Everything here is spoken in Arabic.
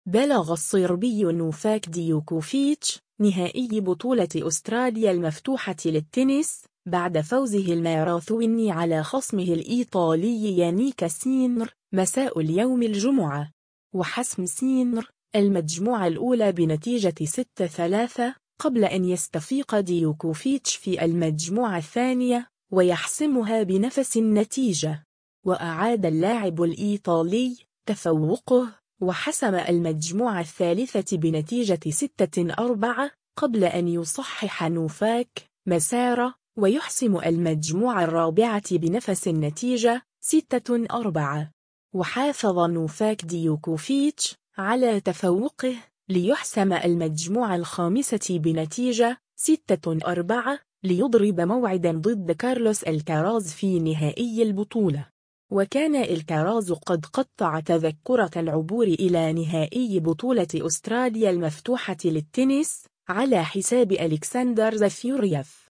بلغ الصربي نوفاك ديوكوفيتش نهائي بطولة أستراليا المفتوحة للتنس بعد فوزه الماراثوني على خصمه الإيطالي يانيك سينر مساء اليوم الجمعة، وحسم سينر المجموعة الأولى بنتيجة 6-3 قبل أن يستفيق ديوكوفيتش في المجموعة الثانية ويحسمها بنفس النتيجة. وأعاد اللاعب الإيطالي تفوقه وحسم المجموعة الثالثة بنتيجة 6-4 قبل أن يصحح نوفاك مساره ويحسم المجموعة الرابعة بنفس النتيجة 6-4. وحافظ نوفاك ديوكوفيتش على تفوقه ليحسم المجموعة الخامسة بنتيجة 6-4 ليضرب موعدا ضد كارلوس الكاراز في نهائي البطولة. وكان الكاراز قد قطع تذكرة العبور إلى نهائي بطولة أستراليا المفتوحة للتنس على حساب ألكسندر زفيوريف.